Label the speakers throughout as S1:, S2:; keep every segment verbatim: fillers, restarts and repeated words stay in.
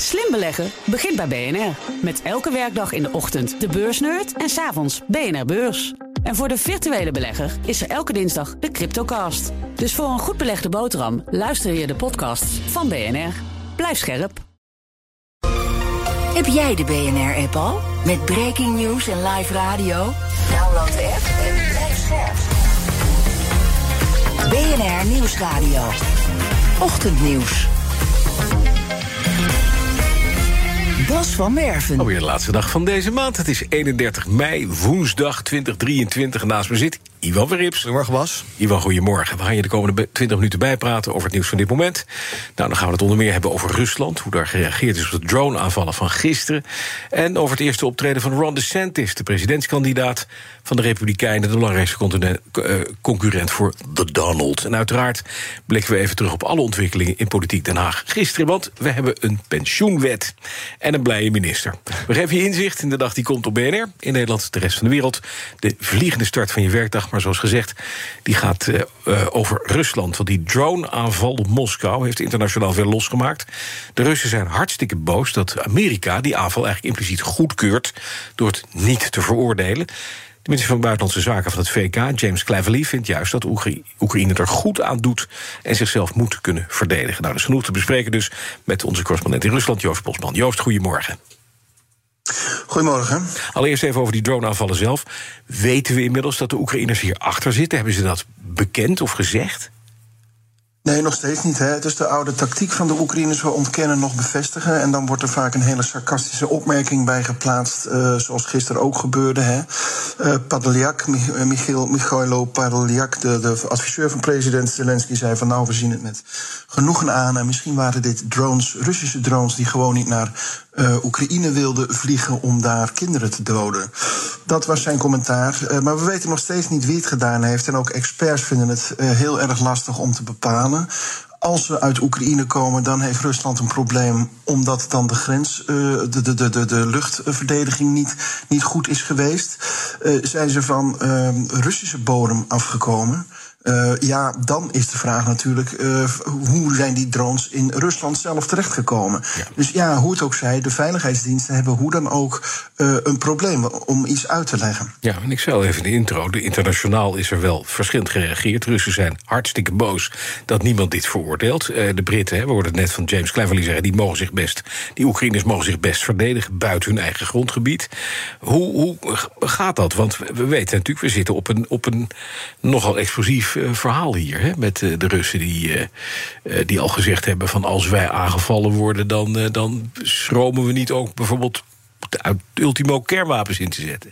S1: Slim beleggen begint bij B N R. Met elke werkdag in de ochtend de beursnerd en 's avonds B N R Beurs. En voor de virtuele belegger is er elke dinsdag de Cryptocast. Dus voor een goed belegde boterham luister je de podcasts van B N R. Blijf scherp.
S2: Heb jij de B N R-app al? Met breaking news en live radio? Download de app en blijf scherp. B N R Nieuwsradio. Ochtendnieuws. Bas van Werven.
S3: Alweer de laatste dag van deze maand. Het is eenendertig mei, woensdag twintig drieëntwintig. Naast me zit Ivan Verrips.
S4: Goedemorgen, Bas.
S3: Ivan, goedemorgen. We gaan je de komende twintig minuten bijpraten over het nieuws van dit moment. Nou, dan gaan we het onder meer hebben over Rusland, hoe daar gereageerd is op de drone-aanvallen van gisteren. En over het eerste optreden van Ron DeSantis, de presidentskandidaat van de Republikeinen, de belangrijkste uh, concurrent voor de Donald. En uiteraard blikken we even terug op alle ontwikkelingen in politiek Den Haag gisteren, want we hebben een pensioenwet en een blije minister. We geven je inzicht in de dag die komt op B N R, in Nederland, de rest van de wereld. De vliegende start van je werkdag, maar zoals gezegd, die gaat uh, uh, over Rusland. Want die drone-aanval op Moskou heeft internationaal veel losgemaakt. De Russen zijn hartstikke boos dat Amerika die aanval eigenlijk impliciet goedkeurt door het niet te veroordelen. De minister van Buitenlandse Zaken van het V K, James Cleverly, vindt juist dat Oegra- Oekraïne er goed aan doet en zichzelf moet kunnen verdedigen. Nou, dat is genoeg te bespreken dus met onze correspondent in Rusland, Joost Bosman. Joost, goedemorgen.
S4: Goedemorgen.
S3: Allereerst even over die drone-aanvallen zelf. Weten we inmiddels dat de Oekraïners hierachter zitten? Hebben ze dat bekend of gezegd?
S4: Nee, nog steeds niet. Hè. Het is de oude tactiek van de Oekraïners, we ontkennen nog bevestigen. En dan wordt er vaak een hele sarcastische opmerking bij geplaatst, uh, zoals gisteren ook gebeurde. Hè. Uh, Podolyak, Michail, Michailo Podolyak, de, de adviseur van president Zelensky, zei van nou, we zien het met genoegen aan. En misschien waren dit drones, Russische drones, die gewoon niet naar uh, Oekraïne wilden vliegen om daar kinderen te doden. Dat was zijn commentaar. Uh, maar we weten nog steeds niet wie het gedaan heeft. En ook experts vinden het uh, heel erg lastig om te bepalen. Als ze uit Oekraïne komen, dan heeft Rusland een probleem, omdat dan de grens, uh, de, de, de, de luchtverdediging niet, niet goed is geweest. Uh, zijn ze van uh, Russische bodem afgekomen? Uh, ja, dan is de vraag natuurlijk, uh, hoe zijn die drones in Rusland zelf terechtgekomen? Ja. Dus ja, hoe het ook zij, de veiligheidsdiensten hebben hoe dan ook uh, een probleem om iets uit te leggen.
S3: Ja, en ik zei al even in de intro, de internationaal is er wel verschillend gereageerd. Russen zijn hartstikke boos dat niemand dit veroordeelt. Uh, de Britten, hè, we hoorden het net van James Cleverly zeggen, die mogen zich best, die Oekraïners mogen zich best verdedigen buiten hun eigen grondgebied. Hoe, hoe gaat dat? Want we weten natuurlijk, we zitten op een, op een nogal explosief Uh, verhaal hier, hè, met uh, de Russen die, uh, uh, die al gezegd hebben van als wij aangevallen worden, dan, uh, dan schromen we niet ook bijvoorbeeld de ultimo kernwapens in te zetten.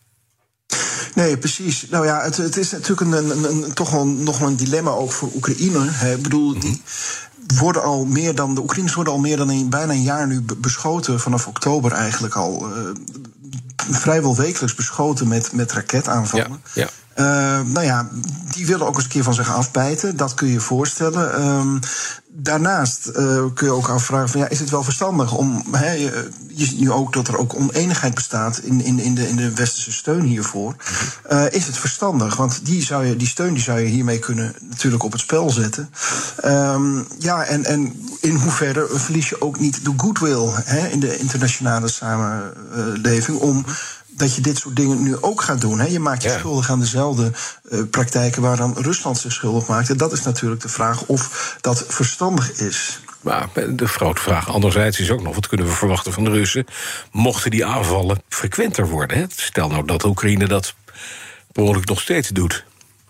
S4: Nee, precies. Nou ja, het, het is natuurlijk een, een, een, toch wel nog een dilemma ook voor Oekraïne. Hè. Ik bedoel, die worden al meer dan de Oekraïners worden al meer dan een, bijna een jaar nu beschoten, vanaf oktober eigenlijk al. Uh, vrijwel wekelijks beschoten met, met raketaanvallen.
S3: Ja, ja.
S4: Uh, nou ja, die willen ook eens een keer van zich afbijten. Dat kun je je voorstellen. Um, daarnaast uh, kun je ook afvragen van ja, is het wel verstandig om he, je, je ziet nu ook dat er ook oneenigheid bestaat in, in, in, de, in de westerse steun hiervoor. Uh, is het verstandig? Want die, zou je, die steun die zou je hiermee kunnen natuurlijk op het spel zetten. Um, ja, en, en in hoeverre verlies je ook niet de goodwill he, in de internationale samenleving om dat je dit soort dingen nu ook gaat doen. Hè. Je maakt je ja. schuldig aan dezelfde uh, praktijken waar dan Rusland zich schuldig maakt. En dat is natuurlijk de vraag of dat verstandig is.
S3: Maar de grote vraag anderzijds is ook nog, wat kunnen we verwachten van de Russen mochten die aanvallen frequenter worden? Hè? Stel nou dat Oekraïne dat behoorlijk nog steeds doet.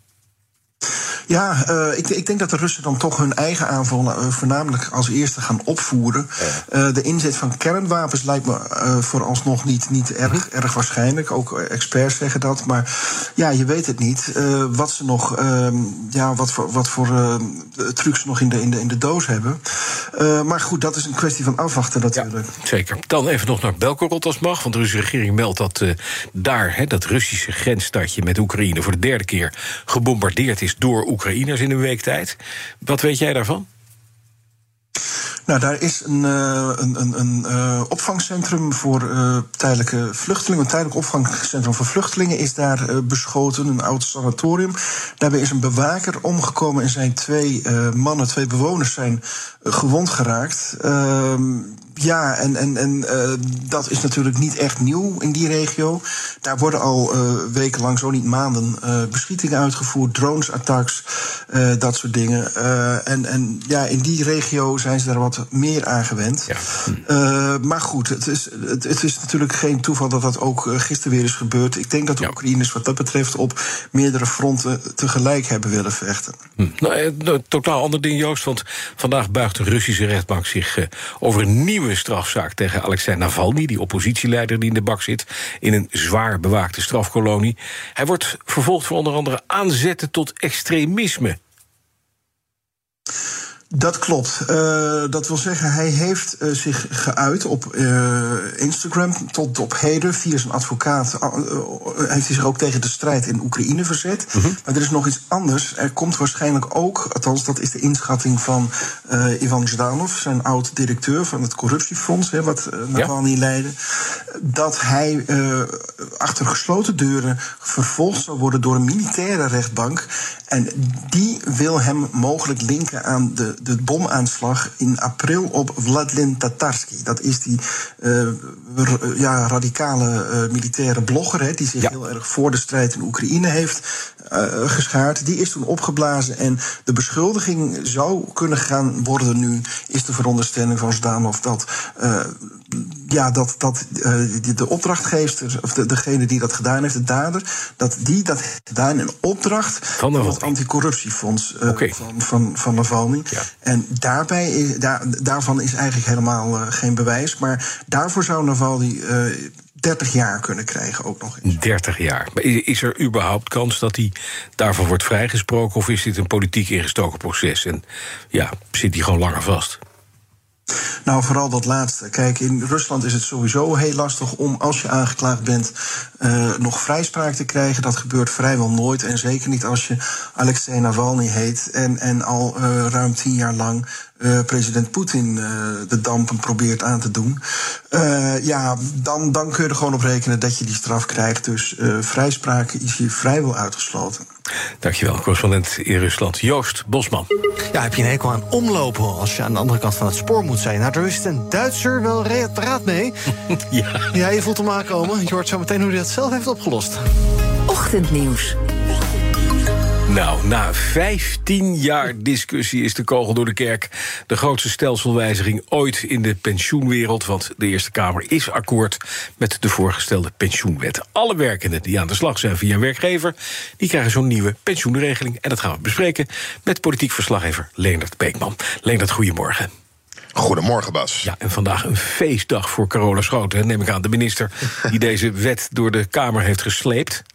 S4: Ja, uh, ik, ik denk dat de Russen dan toch hun eigen aanvallen uh, voornamelijk als eerste gaan opvoeren. Ja. Uh, de inzet van kernwapens lijkt me uh, vooralsnog niet, niet erg, erg waarschijnlijk. Ook experts zeggen dat. Maar ja, je weet het niet. Uh, wat ze nog, uh, ja, wat voor, wat voor uh, trucs ze nog in de, in, de, in de doos hebben. Uh, maar goed, dat is een kwestie van afwachten natuurlijk.
S3: Ja, zeker. Dan even nog naar Belgorod als mag. Want de Russische regering meldt dat uh, daar, he, dat Russische grensstadje met Oekraïne voor de derde keer gebombardeerd is door Oekraïners in een week tijd. Wat weet jij daarvan?
S4: Nou, daar is een, uh, een, een, een uh, opvangcentrum voor uh, tijdelijke vluchtelingen. Een tijdelijk opvangcentrum voor vluchtelingen is daar uh, beschoten, een oud sanatorium. Daarbij is een bewaker omgekomen en zijn twee uh, mannen, twee bewoners zijn uh, gewond geraakt. Uh, Ja, en, en, en uh, dat is natuurlijk niet echt nieuw in die regio. Daar worden al uh, wekenlang, zo niet maanden, uh, beschietingen uitgevoerd, drones-attacks, uh, dat soort dingen. Uh, en, en ja, in die regio zijn ze daar wat meer aan gewend. Ja. Uh, maar goed, het is, het, het is natuurlijk geen toeval dat dat ook uh, gisteren weer is gebeurd. Ik denk dat de ja. Oekraïners wat dat betreft op meerdere fronten tegelijk hebben willen vechten.
S3: Hm. Nou, een totaal ander ding, Joost, want vandaag buigt de Russische rechtbank zich uh, over een nieuwe strafzaak tegen Alexei Navalny, die oppositieleider die in de bak zit, in een zwaar bewaakte strafkolonie. Hij wordt vervolgd voor onder andere aanzetten tot extremisme.
S4: Dat klopt. Uh, dat wil zeggen, hij heeft uh, zich geuit op uh, Instagram tot op heden. Via zijn advocaat uh, heeft hij zich ook tegen de strijd in Oekraïne verzet. Mm-hmm. Maar er is nog iets anders. Er komt waarschijnlijk ook, althans dat is de inschatting van uh, Ivan Zhdanov, zijn oud-directeur van het corruptiefonds, hè, wat uh, Navalny ja. leidde, dat hij uh, achter gesloten deuren vervolgd zal worden door een militaire rechtbank. En die wil hem mogelijk linken aan de, de bomaanslag in april op Vladlen Tatarsky. Dat is die uh, ja, radicale uh, militaire blogger, hè, die zich ja. heel erg voor de strijd in Oekraïne heeft uh, geschaard. Die is toen opgeblazen en de beschuldiging zou kunnen gaan worden nu, is de veronderstelling van Zhdanov dat Uh, Ja, dat, dat uh, de opdrachtgever, of de, degene die dat gedaan heeft, de dader, dat die dat heeft gedaan in opdracht van, van het anticorruptiefonds uh, okay. van, van, van Navalny. Ja. En daarbij is, daar, daarvan is eigenlijk helemaal uh, geen bewijs. Maar daarvoor zou Navalny uh, dertig jaar kunnen krijgen, ook nog eens.
S3: dertig jaar. Maar is er überhaupt kans dat hij daarvan wordt vrijgesproken, of is dit een politiek ingestoken proces? En ja, zit hij gewoon langer vast?
S4: Nou, vooral dat laatste. Kijk, in Rusland is het sowieso heel lastig om, als je aangeklaagd bent, uh, nog vrijspraak te krijgen. Dat gebeurt vrijwel nooit. En zeker niet als je Alexei Navalny heet en, en al uh, ruim tien jaar lang Uh, president Poetin uh, de dampen probeert aan te doen. Uh, ja, dan, dan kun je er gewoon op rekenen dat je die straf krijgt. Dus uh, vrijspraak is hier vrijwel uitgesloten.
S3: Dankjewel, correspondent in Rusland, Joost Bosman.
S5: Ja, heb je een hekel aan omlopen als je aan de andere kant van het spoor moet zijn? Nou, daar is een Duitser wel raad mee. ja. ja, je voelt hem aankomen. Je hoort zo meteen hoe hij dat zelf heeft opgelost.
S2: Ochtendnieuws.
S3: Nou, na vijftien jaar discussie is de kogel door de kerk. De grootste stelselwijziging ooit in de pensioenwereld, want de Eerste Kamer is akkoord met de voorgestelde pensioenwet. Alle werkenden die aan de slag zijn via een werkgever, die krijgen zo'n nieuwe pensioenregeling. En dat gaan we bespreken met politiek verslaggever Leendert Beekman. Leendert, goedemorgen.
S6: Goedemorgen, Bas.
S3: Ja, en vandaag een feestdag voor Carola Schouten, neem ik aan, de minister die deze wet door de Kamer heeft gesleept.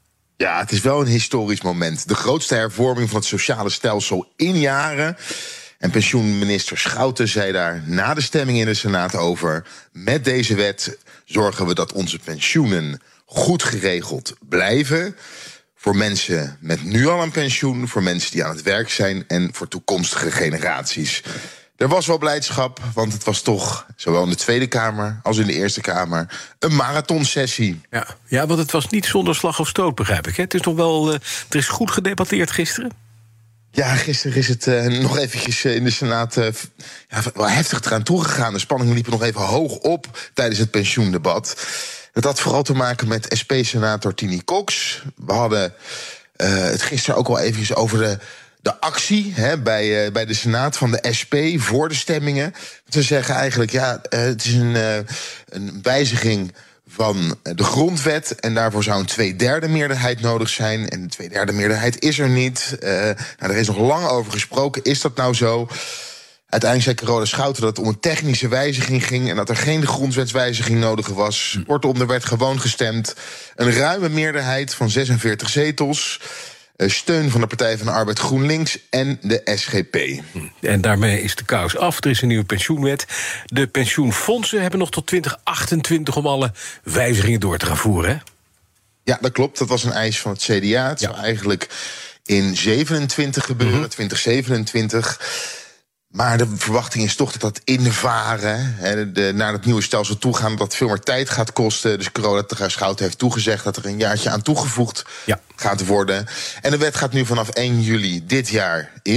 S6: Ja, het is wel een historisch moment. De grootste hervorming van het sociale stelsel in jaren. En pensioenminister Schouten zei daar na de stemming in de Senaat over: met deze wet zorgen we dat onze pensioenen goed geregeld blijven. Voor mensen met nu al een pensioen, voor mensen die aan het werk zijn en voor toekomstige generaties. Er was wel blijdschap, want het was toch, zowel in de Tweede Kamer als in de Eerste Kamer, een marathonsessie.
S3: Ja, ja, want het was niet zonder slag of stoot, begrijp ik. Hè? Het is toch wel, uh, er is goed gedebatteerd gisteren?
S6: Ja, gisteren is het uh, nog eventjes uh, in de Senaat uh, ja, wel heftig eraan toegegaan. De spanningen liepen nog even hoog op tijdens het pensioendebat. Dat had vooral te maken met S P-senator Tini Cox. We hadden uh, het gisteren ook al eventjes over de De actie hè, bij, uh, bij de Senaat van de S P voor de stemmingen. Ze zeggen eigenlijk, ja, uh, het is een, uh, een wijziging van de grondwet en daarvoor zou een tweederde meerderheid nodig zijn. En een tweederde meerderheid is er niet. Uh, nou, er is nog lang over gesproken. Is dat nou zo? Uiteindelijk zei Carola Schouten dat het om een technische wijziging ging en dat er geen grondwetswijziging nodig was. Kortom, er werd gewoon gestemd. Een ruime meerderheid van zesenveertig zetels. Steun van de Partij van de Arbeid, GroenLinks en de S G P.
S3: En daarmee is de kous af. Er is een nieuwe pensioenwet. De pensioenfondsen hebben nog tot twintig achtentwintig om alle wijzigingen door te gaan voeren, hè?
S6: Ja, dat klopt. Dat was een eis van het C D A. Het ja. zou eigenlijk in zevenentwintig gebeuren, mm-hmm. twintig zevenentwintig. Maar de verwachting is toch dat dat invaren, hè, de, naar het nieuwe stelsel toegaan, dat veel meer tijd gaat kosten. Dus Carola Schouten heeft toegezegd dat er een jaartje aan toegevoegd ja. gaat worden. En de wet gaat nu vanaf één juli dit jaar in.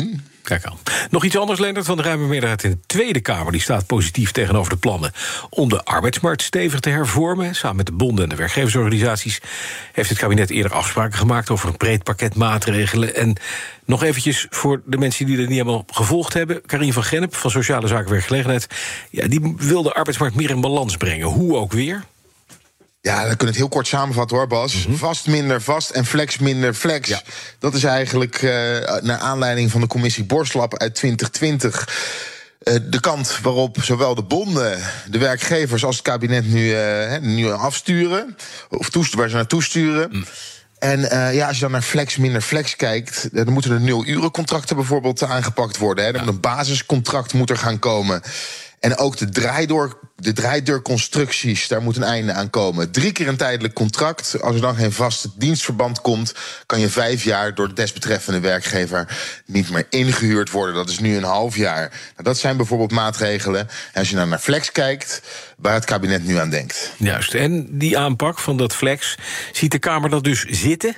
S3: Kijk aan. Nog iets anders, Leendert, van de ruime meerderheid in de Tweede Kamer. Die staat positief tegenover de plannen om de arbeidsmarkt stevig te hervormen. Samen met de bonden en de werkgeversorganisaties heeft het kabinet eerder afspraken gemaakt over een breed pakket maatregelen. En nog eventjes voor de mensen die er niet helemaal gevolgd hebben. Karien van Gennep van Sociale Zaken Werkgelegenheid. Ja, die wil de arbeidsmarkt meer in balans brengen. Hoe ook weer?
S6: Ja, dan kunnen we het heel kort samenvatten hoor, Bas. Mm-hmm. Vast minder vast en flex minder flex. Ja. Dat is eigenlijk, uh, naar aanleiding van de commissie Borslap uit twintig twintig... Uh, de kant waarop zowel de bonden, de werkgevers als het kabinet nu, uh, nu afsturen. Of toest- waar ze naartoe sturen. Mm. En uh, ja, als je dan naar flex minder flex kijkt, dan moeten er nul-urencontracten bijvoorbeeld aangepakt worden. Hè. Dan ja. moet een basiscontract moet er gaan komen. En ook de draaidoor, de draaideurconstructies, daar moet een einde aan komen. Drie keer een tijdelijk contract. Als er dan geen vaste dienstverband komt, kan je vijf jaar door de desbetreffende werkgever niet meer ingehuurd worden. Dat is nu een half jaar. Nou, dat zijn bijvoorbeeld maatregelen. En als je nou naar flex kijkt, waar het kabinet nu aan denkt.
S3: Juist, en die aanpak van dat flex, ziet de Kamer dat dus zitten?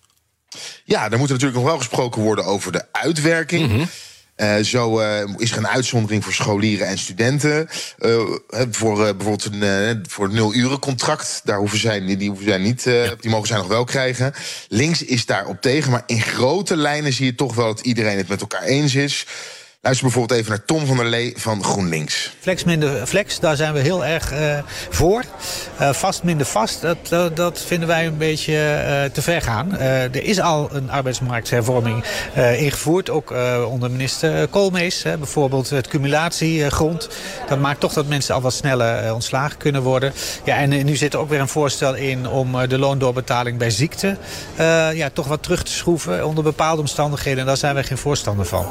S6: Ja, er moet natuurlijk nog wel gesproken worden over de uitwerking. Mm-hmm. Uh, zo uh, is er een uitzondering voor scholieren en studenten. Uh, voor uh, bijvoorbeeld een uh, voor nul-urencontract. Daar hoeven zij, die hoeven zij niet, uh, die mogen zij nog wel krijgen. Links is daarop tegen, maar in grote lijnen zie je toch wel dat iedereen het met elkaar eens is. Luister bijvoorbeeld even naar Tom van der Lee van GroenLinks.
S7: Flex minder flex, daar zijn we heel erg uh, voor. Uh, vast minder vast, dat, uh, dat vinden wij een beetje uh, te ver gaan. Uh, er is al een arbeidsmarkthervorming uh, ingevoerd, ook uh, onder minister Koolmees. Hè, bijvoorbeeld het cumulatiegrond. Dat maakt toch dat mensen al wat sneller uh, ontslagen kunnen worden. Ja, en uh, nu zit er ook weer een voorstel in om uh, de loondoorbetaling bij ziekte uh, ja, toch wat terug te schroeven onder bepaalde omstandigheden. En daar zijn wij geen voorstander van.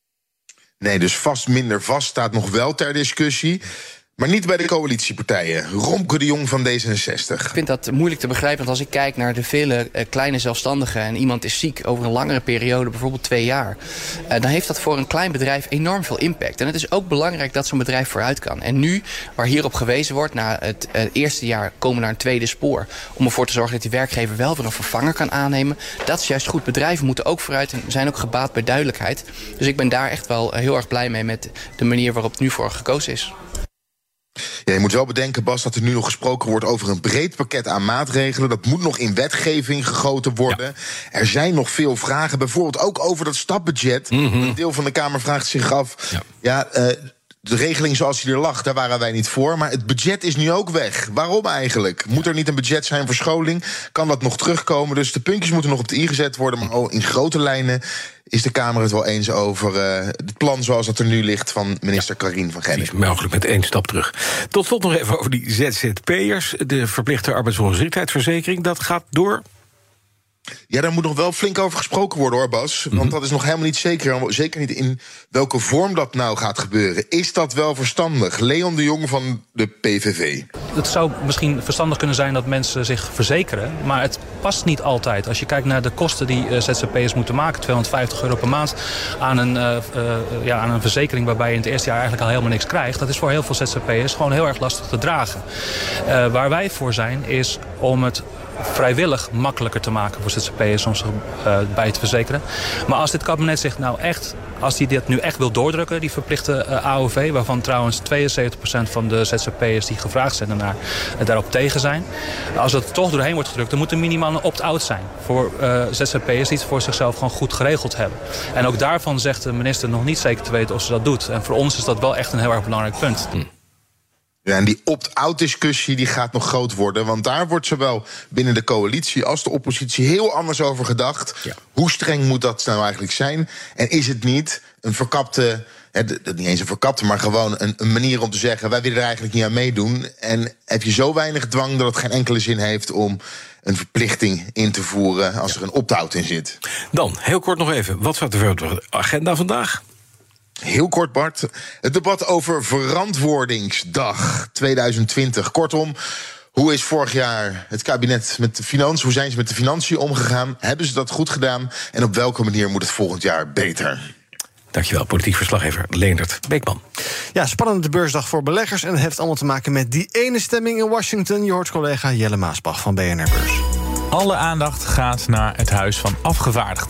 S6: Nee, dus vast minder vast staat nog wel ter discussie. Maar niet bij de coalitiepartijen. Romke de Jong van D zesenzestig.
S8: Ik vind dat moeilijk te begrijpen, want als ik kijk naar de vele uh, kleine zelfstandigen en iemand is ziek over een langere periode, bijvoorbeeld twee jaar, uh, dan heeft dat voor een klein bedrijf enorm veel impact. En het is ook belangrijk dat zo'n bedrijf vooruit kan. En nu, waar hierop gewezen wordt, na het uh, eerste jaar komen we naar een tweede spoor, om ervoor te zorgen dat die werkgever wel weer een vervanger kan aannemen. Dat is juist goed. Bedrijven moeten ook vooruit en zijn ook gebaat bij duidelijkheid. Dus ik ben daar echt wel uh, heel erg blij mee met de manier waarop nu voor gekozen is.
S6: Ja, je moet wel bedenken, Bas, dat er nu nog gesproken wordt over een breed pakket aan maatregelen. Dat moet nog in wetgeving gegoten worden. Ja. Er zijn nog veel vragen, bijvoorbeeld ook over dat stapbudget. Mm-hmm. Een deel van de Kamer vraagt zich af, ja, ja uh, de regeling zoals die er lag, daar waren wij niet voor. Maar het budget is nu ook weg. Waarom eigenlijk? Moet er niet een budget zijn voor scholing? Kan dat nog terugkomen? Dus de puntjes moeten nog op de i gezet worden. Maar oh, in grote lijnen is de Kamer het wel eens over uh, het plan zoals dat er nu ligt van minister ja. Karien van Gennep.
S3: Mogelijk met één stap terug. Tot slot nog even over die Z Z P'ers. De verplichte arbeidsongeschiktheidsverzekering, dat gaat door.
S6: Ja, daar moet nog wel flink over gesproken worden, hoor, Bas. Want mm-hmm. dat is nog helemaal niet zeker. Zeker niet in welke vorm dat nou gaat gebeuren. Is dat wel verstandig? Leon de Jong van de P V V.
S9: Het zou misschien verstandig kunnen zijn dat mensen zich verzekeren. Maar het past niet altijd. Als je kijkt naar de kosten die uh, Z Z P'ers moeten maken, tweehonderdvijftig euro per maand aan een, uh, uh, ja, aan een verzekering waarbij je in het eerste jaar eigenlijk al helemaal niks krijgt. Dat is voor heel veel Z Z P'ers gewoon heel erg lastig te dragen. Uh, waar wij voor zijn is om het vrijwillig makkelijker te maken voor Z Z P'ers om zich uh, bij te verzekeren. Maar als dit kabinet zich nou echt, als hij dit nu echt wil doordrukken, die verplichte uh, A O V, waarvan trouwens tweeënzeventig procent van de Z Z P'ers die gevraagd zijn daarnaar, uh, daarop tegen zijn. Als dat toch doorheen wordt gedrukt, dan moet er minimaal een opt-out zijn voor uh, Z Z P'ers die het voor zichzelf gewoon goed geregeld hebben. En ook daarvan zegt de minister nog niet zeker te weten of ze dat doet. En voor ons is dat wel echt een heel erg belangrijk punt. Hm.
S6: Ja, en die opt-out discussie die gaat nog groot worden. Want daar wordt zowel binnen de coalitie als de oppositie heel anders over gedacht. Ja. Hoe streng moet dat nou eigenlijk zijn? En is het niet een verkapte, hè, niet eens een verkapte, maar gewoon een, een manier om te zeggen, wij willen er eigenlijk niet aan meedoen. En heb je zo weinig dwang dat het geen enkele zin heeft om een verplichting in te voeren als ja. er een opt-out in zit.
S3: Dan, heel kort nog even, wat staat er op de agenda vandaag?
S6: Heel kort, Bart. Het debat over Verantwoordingsdag tweeduizend twintig. Kortom, hoe is vorig jaar het kabinet met de financiën, hoe zijn ze met de financiën omgegaan? Hebben ze dat goed gedaan? En op welke manier moet het volgend jaar beter?
S3: Dankjewel, politiek verslaggever Leendert Beekman.
S5: Ja, spannende beursdag voor beleggers. En het heeft allemaal te maken met die ene stemming in Washington. Je hoort collega Jelle Maasbach van B N R Beurs.
S10: Alle aandacht gaat naar het Huis van Afgevaardigden.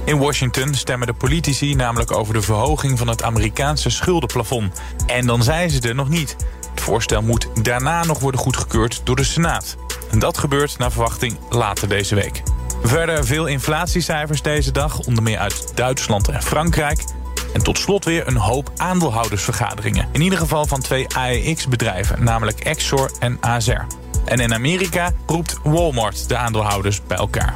S10: In Washington stemmen de politici namelijk over de verhoging van het Amerikaanse schuldenplafond. En dan zijn ze er nog niet. Het voorstel moet daarna nog worden goedgekeurd door de Senaat. En dat gebeurt naar verwachting later deze week. Verder veel inflatiecijfers deze dag, onder meer uit Duitsland en Frankrijk. En tot slot weer een hoop aandeelhoudersvergaderingen. In ieder geval van twee A E X-bedrijven, namelijk Exor en A S R. En in Amerika roept Walmart de aandeelhouders bij elkaar.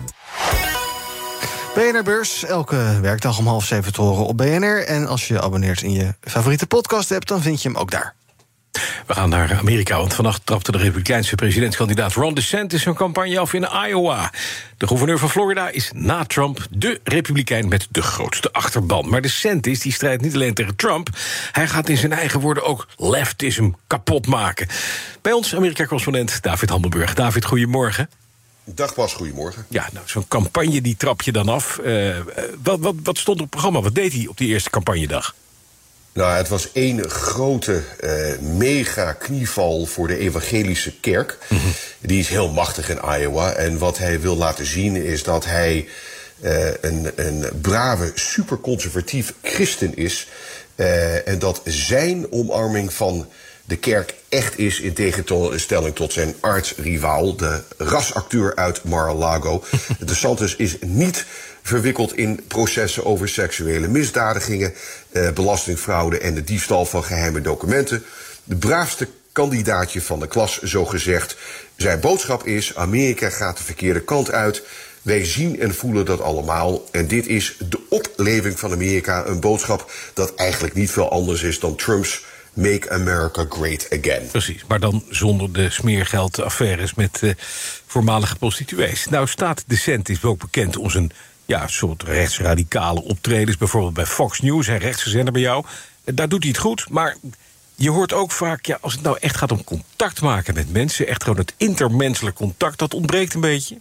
S5: B N R-beurs, elke werkdag om half zeven te horen op B N R. En als je je abonneert in je favoriete podcast hebt, dan vind je hem ook daar.
S3: We gaan naar Amerika, want vannacht trapte de Republikeinse presidentskandidaat Ron DeSantis zijn campagne af in Iowa. De gouverneur van Florida is na Trump de Republikein met de grootste achterban. Maar DeSantis die strijdt niet alleen tegen Trump, hij gaat in zijn eigen woorden ook leftism kapot maken. Bij ons Amerika-correspondent David Handelburg. David, goedemorgen.
S11: Dag Bas, goedemorgen.
S3: Ja, nou, zo'n campagne die trap je dan af. Uh, wat, wat, wat stond op het programma? Wat deed hij op die eerste campagnedag?
S11: Nou, het was één grote uh, mega knieval voor de evangelische kerk. Mm-hmm. Die is heel machtig in Iowa. En wat hij wil laten zien is dat hij uh, een, een brave, superconservatief christen is. Uh, en dat zijn omarming van de kerk echt is, in tegenstelling tot zijn aartsrivaal, de rasacteur uit Mar-a-Lago. DeSantis is niet verwikkeld in processen over seksuele misdadigingen, eh, belastingfraude en de diefstal van geheime documenten. De braafste kandidaatje van de klas, zogezegd. Zijn boodschap is: Amerika gaat de verkeerde kant uit. Wij zien en voelen dat allemaal. En dit is de opleving van Amerika. Een boodschap dat eigenlijk niet veel anders is dan Trumps Make America Great Again.
S3: Precies, maar dan zonder de smeergeldaffaires met uh, voormalige prostituees. Nou staat DeSantis ook bekend om zijn ja, soort rechtsradicale optredens, bijvoorbeeld bij Fox News, en rechtse zender bij jou. Daar doet hij het goed, maar je hoort ook vaak, ja, als het nou echt gaat om contact maken met mensen, echt gewoon het intermenselijk contact, dat ontbreekt een beetje.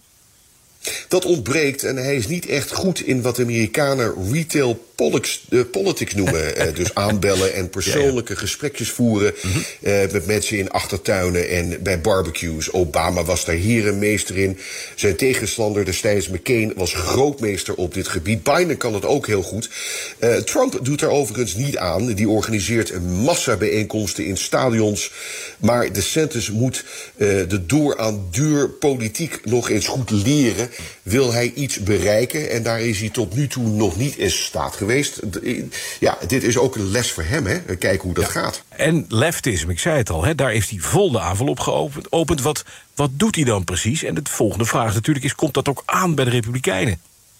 S11: Dat ontbreekt en hij is niet echt goed in wat Amerikanen retail politics, uh, politics noemen. Uh, dus aanbellen en persoonlijke ja, ja. gesprekjes voeren mm-hmm. uh, met mensen in achtertuinen en bij barbecues. Obama was daar herenmeester in. Zijn tegenstander destijds McCain was grootmeester op dit gebied. Biden kan het ook heel goed. Uh, Trump doet er overigens niet aan. Die organiseert een massa bijeenkomsten in stadions. Maar DeSantis moet uh, de door-aan-deur politiek nog eens goed leren. Wil hij iets bereiken? En daar is hij tot nu toe nog niet in staat geweest. Ja, dit is ook een les voor hem, hè? Kijken hoe dat ja. gaat.
S3: En leftism, ik zei het al, hè, daar heeft hij vol de aanval op geopend. Wat, wat doet hij dan precies? En de volgende vraag natuurlijk is, komt dat ook aan bij de Republikeinen?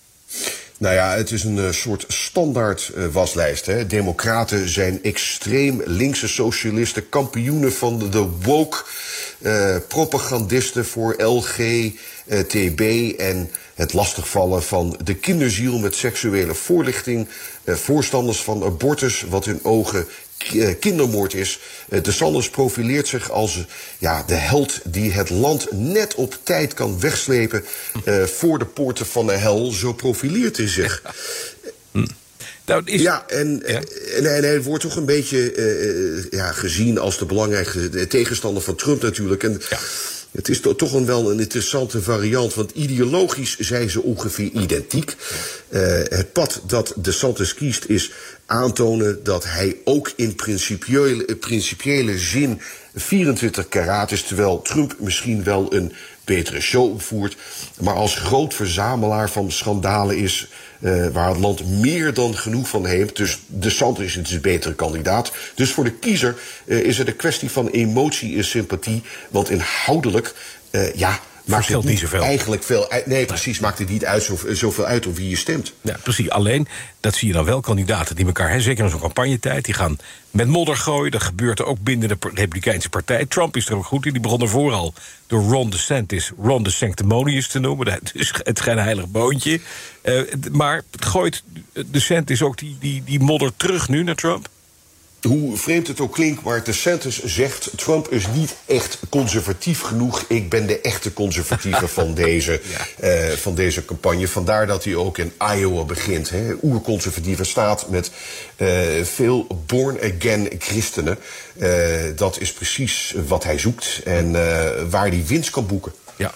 S11: Nou ja, het is een uh, soort standaard uh, waslijst. Hè. Democraten zijn extreem linkse socialisten, kampioenen van de woke, uh, propagandisten voor L G T B en het lastigvallen van de kinderziel met seksuele voorlichting, uh, voorstanders van abortus, wat in ogen kindermoord is. DeSantis profileert zich als ja, de held die het land net op tijd kan wegslepen uh, voor de poorten van de hel. Zo profileert hij zich.
S3: Hm. Nou, is...
S11: Ja, en, ja. En, en hij wordt toch een beetje uh, ja, gezien als de belangrijke tegenstander van Trump natuurlijk. En ja. Het is toch een wel een interessante variant, want ideologisch zijn ze ongeveer identiek. Uh, het pad dat DeSantis kiest is aantonen dat hij ook in principiële, principiële zin vierentwintig karaat is, terwijl Trump misschien wel een betere show opvoert, maar als groot verzamelaar van schandalen is, uh, waar het land meer dan genoeg van heeft. Dus DeSantis is een betere kandidaat. Dus voor de kiezer uh, is het een kwestie van emotie en sympathie, want inhoudelijk, uh, ja, maakt het niet zoveel. Eigenlijk veel uit. Nee, precies, maakt het niet uit zoveel, zoveel uit op wie je stemt.
S3: Ja, precies. Alleen, dat zie je dan wel, kandidaten die elkaar, hè, zeker in zo'n campagnetijd, die gaan met modder gooien. Dat gebeurt er ook binnen de Republikeinse partij. Trump is er ook goed in. Die begon er vooral door Ron DeSantis Ron de Sanctimonious te noemen. Het is het schijnheilig boontje. Uh, maar het gooit DeSantis ook die, die, die modder terug nu naar Trump?
S11: Hoe vreemd het ook klinkt, maar DeSantis zegt, Trump is niet echt conservatief genoeg. Ik ben de echte conservatieve van deze, ja. uh, van deze campagne. Vandaar dat hij ook in Iowa begint. Hè. Oerconservatieve staat met uh, veel born-again christenen. Uh, dat is precies wat hij zoekt en uh, waar hij winst kan boeken.
S3: Ja.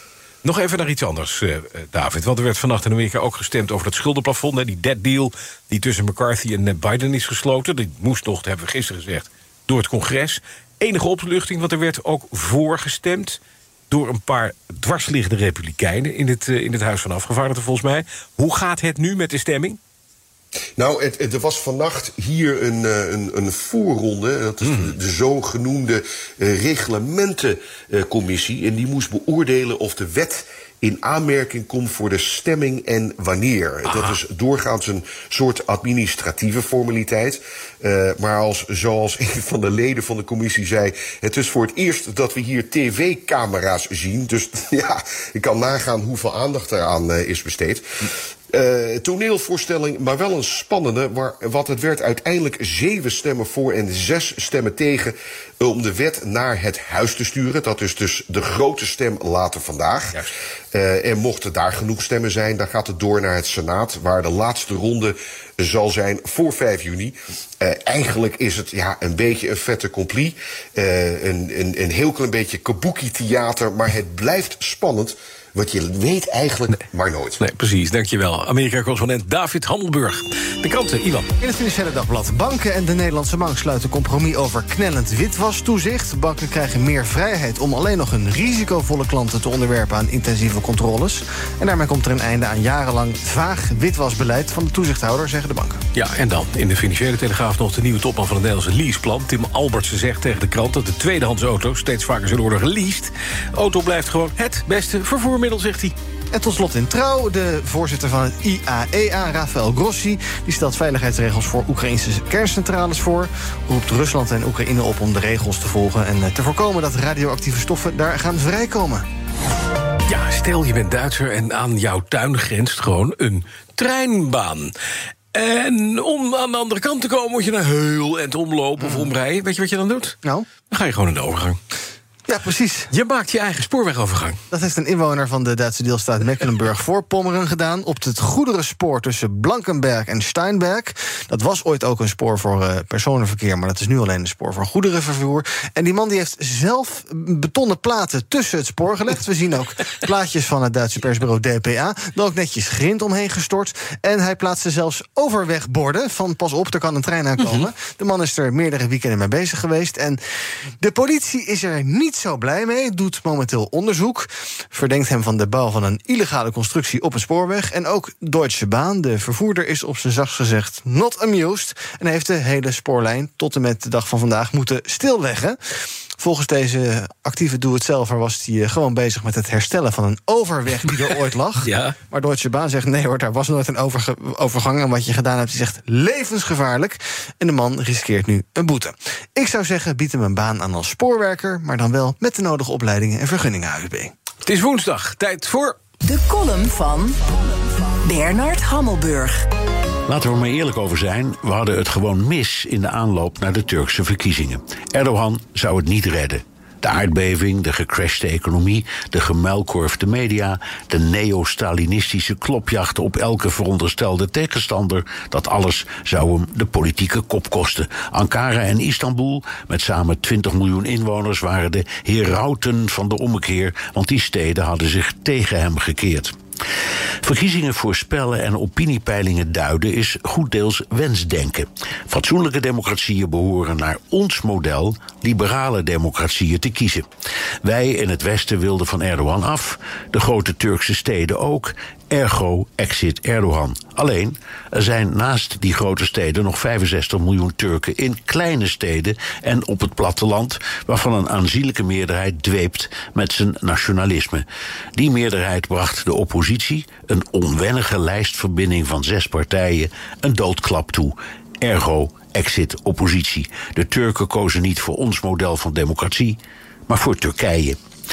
S3: Nog even naar iets anders, uh, David. Want er werd vannacht in Amerika ook gestemd over dat schuldenplafond. Hè, die debt deal die tussen McCarthy en Biden is gesloten. Die moest nog, dat hebben we gisteren gezegd, door het congres. Enige opluchting, want er werd ook voor gestemd door een paar dwarsliggende republikeinen in het, uh, in het Huis van Afgevaardigden, volgens mij. Hoe gaat het nu met de stemming?
S11: Nou, het, het, er was vannacht hier een, een, een voorronde. Dat is mm. de, de zogenoemde uh, reglementencommissie. En die moest beoordelen of de wet in aanmerking komt voor de stemming en wanneer. Aha. Dat is doorgaans een soort administratieve formaliteit. Uh, maar als, zoals een van de leden van de commissie zei, het is voor het eerst dat we hier tv-camera's zien. Dus ja, ik kan nagaan hoeveel aandacht eraan uh, is besteed. Uh, toneelvoorstelling, maar wel een spannende. Maar wat het werd uiteindelijk zeven stemmen voor en zes stemmen tegen om de wet naar het huis te sturen. Dat is dus de grote stem later vandaag. Ja. Uh, en mochten daar genoeg stemmen zijn, dan gaat het door naar het Senaat, waar de laatste ronde zal zijn voor vijf juni. Uh, eigenlijk is het ja, een beetje een fait accompli. Uh, een, een, een heel klein beetje kabuki-theater, maar het blijft spannend. Wat je weet eigenlijk nee. maar nooit.
S3: Nee, precies, dankjewel. Amerika-correspondent David Hammelburg. De kranten, Ivan.
S5: In het Financiële Dagblad. Banken en de Nederlandse Bank sluiten compromis over knellend witwastoezicht. Banken krijgen meer vrijheid om alleen nog hun risicovolle klanten te onderwerpen aan intensieve controles. En daarmee komt er een einde aan jarenlang vaag witwasbeleid van de toezichthouder, zeggen de banken.
S3: Ja, en dan in de Financiële Telegraaf nog de nieuwe topman van het Nederlandse leaseplan. Tim Albertsen zegt tegen de krant dat de tweedehands auto's steeds vaker zullen worden geleased. Auto blijft gewoon het beste vervoermiddel, zegt hij.
S5: En tot slot in Trouw, de voorzitter van het I A E A, Rafael Grossi, die stelt veiligheidsregels voor Oekraïnse kerncentrales voor, roept Rusland en Oekraïne op om de regels te volgen en te voorkomen dat radioactieve stoffen daar gaan vrijkomen.
S3: Ja, stel je bent Duitser en aan jouw tuin grenst gewoon een treinbaan. En om aan de andere kant te komen moet je naar heel eind omlopen of omrijden. Weet je wat je dan doet?
S5: Nou?
S3: Dan ga je gewoon in de overgang.
S5: Ja, precies.
S3: Je maakt je eigen spoorwegovergang.
S5: Dat heeft een inwoner van de Duitse deelstaat Mecklenburg-Voorpommeren gedaan op het goederenspoor tussen Blankenberg en Steinberg. Dat was ooit ook een spoor voor uh, personenverkeer, maar dat is nu alleen een spoor voor goederenvervoer. En die man die heeft zelf betonnen platen tussen het spoor gelegd. We zien ook plaatjes van het Duitse persbureau D P A. Er ook netjes grind omheen gestort. En hij plaatste zelfs overwegborden van pas op, er kan een trein aankomen. Mm-hmm. De man is er meerdere weekenden mee bezig geweest. En de politie is er niet zo blij mee, doet momenteel onderzoek. Verdenkt hem van de bouw van een illegale constructie op een spoorweg. En ook Deutsche Bahn, de vervoerder, is op zijn zachtst gezegd not amused. En heeft de hele spoorlijn tot en met de dag van vandaag moeten stilleggen. Volgens deze actieve doe-het-zelver was hij gewoon bezig met het herstellen van een overweg die er ooit lag. Ja. Maar Deutsche Bahn zegt nee hoor, daar was nooit een overge- overgang. En wat je gedaan hebt, hij zegt levensgevaarlijk. En de man riskeert nu een boete. Ik zou zeggen, bied hem een baan aan als spoorwerker, maar dan wel met de nodige opleidingen en vergunningen A U B.
S3: Het is woensdag, tijd voor
S2: de column van Bernard Hammelburg.
S12: Laten we er maar eerlijk over zijn, we hadden het gewoon mis in de aanloop naar de Turkse verkiezingen. Erdogan zou het niet redden. De aardbeving, de gecrashte economie, de gemuilkorfde media, de neo-Stalinistische klopjachten op elke veronderstelde tegenstander, dat alles zou hem de politieke kop kosten. Ankara en Istanbul, met samen twintig miljoen inwoners, waren de herauten van de ommekeer, want die steden hadden zich tegen hem gekeerd. Verkiezingen voorspellen en opiniepeilingen duiden is goed deels wensdenken. Fatsoenlijke democratieën behoren naar ons model liberale democratieën te kiezen. Wij in het Westen wilden van Erdogan af, de grote Turkse steden ook. Ergo exit Erdogan. Alleen, er zijn naast die grote steden nog vijfenzestig miljoen Turken in kleine steden en op het platteland, waarvan een aanzienlijke meerderheid dweept met zijn nationalisme. Die meerderheid bracht de oppositie, een onwennige lijstverbinding van zes partijen, een doodklap toe. Ergo exit oppositie. De Turken kozen niet voor ons model van democratie, maar voor Turkije.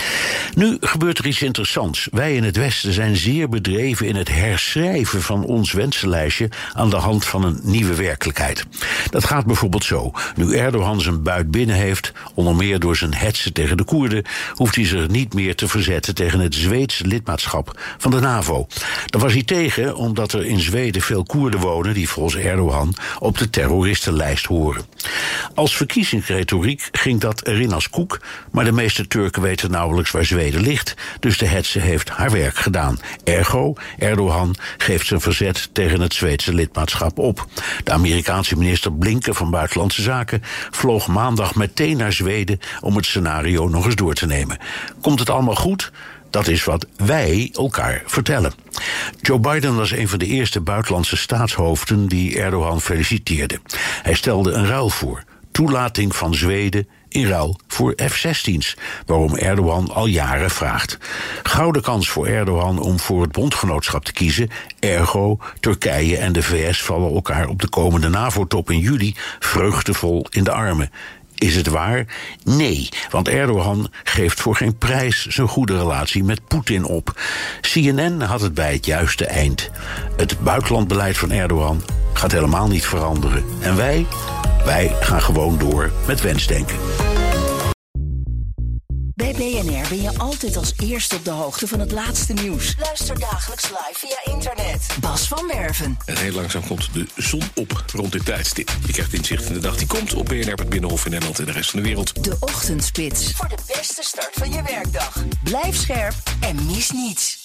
S12: Nu gebeurt er iets interessants. Wij in het Westen zijn zeer bedreven in het herschrijven van ons wensenlijstje aan de hand van een nieuwe werkelijkheid. Dat gaat bijvoorbeeld zo. Nu Erdogan zijn buit binnen heeft, onder meer door zijn hetsen tegen de Koerden, hoeft hij zich niet meer te verzetten tegen het Zweedse lidmaatschap van de NAVO. Daar was hij tegen omdat er in Zweden veel Koerden wonen die volgens Erdogan op de terroristenlijst horen. Als verkiezingsretoriek ging dat erin als koek, maar de meeste Turken weten nou nauwelijks waar Zweden ligt, dus de hetze heeft haar werk gedaan. Ergo, Erdogan geeft zijn verzet tegen het Zweedse lidmaatschap op. De Amerikaanse minister Blinken van Buitenlandse Zaken vloog maandag meteen naar Zweden om het scenario nog eens door te nemen. Komt het allemaal goed? Dat is wat wij elkaar vertellen. Joe Biden was een van de eerste buitenlandse staatshoofden die Erdogan feliciteerde. Hij stelde een ruil voor. Toelating van Zweden in ruil voor F zestien's, waarom Erdogan al jaren vraagt. Gouden kans voor Erdogan om voor het bondgenootschap te kiezen. Ergo, Turkije en de V S vallen elkaar op de komende NAVO-top in juli vreugdevol in de armen. Is het waar? Nee, want Erdogan geeft voor geen prijs zijn goede relatie met Poetin op. C N N had het bij het juiste eind. Het buitenlandbeleid van Erdogan gaat helemaal niet veranderen. En wij? Wij gaan gewoon door met wensdenken.
S2: Bij B N R ben je altijd als eerste op de hoogte van het laatste nieuws. Luister dagelijks live via internet. Bas van Werven.
S3: En heel langzaam komt de zon op rond dit tijdstip. Je krijgt inzicht in de dag die komt op B N R, het Binnenhof in Nederland en de rest van de wereld.
S2: De Ochtendspits. Voor de beste start van je werkdag. Blijf scherp en mis niets.